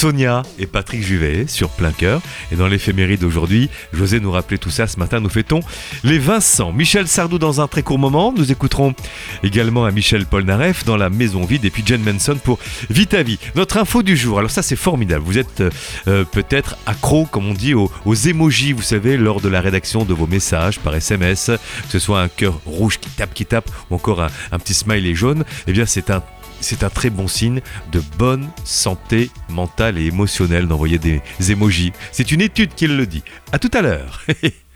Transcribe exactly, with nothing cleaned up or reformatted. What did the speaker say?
Sonia et Patrick Juvet sur Plein Cœur. Et dans l'éphéméride d'aujourd'hui, José nous rappelait tout ça ce matin, nous fêtons les Vincent. Michel Sardou dans un très court moment. Nous écouterons également à Michel Polnareff dans La Maison Vide et puis Jen Manson pour Vita Vie. Notre info du jour, alors ça c'est formidable. Vous êtes euh, peut-être accro, comme on dit, aux, aux émojis, vous savez, lors de la rédaction de vos messages par S M S, que ce soit un cœur rouge qui tape, qui tape, ou encore un, un petit smiley jaune. Eh bien c'est un C'est un très bon signe de bonne santé mentale et émotionnelle d'envoyer des émojis. C'est une étude qui le dit. À tout à l'heure.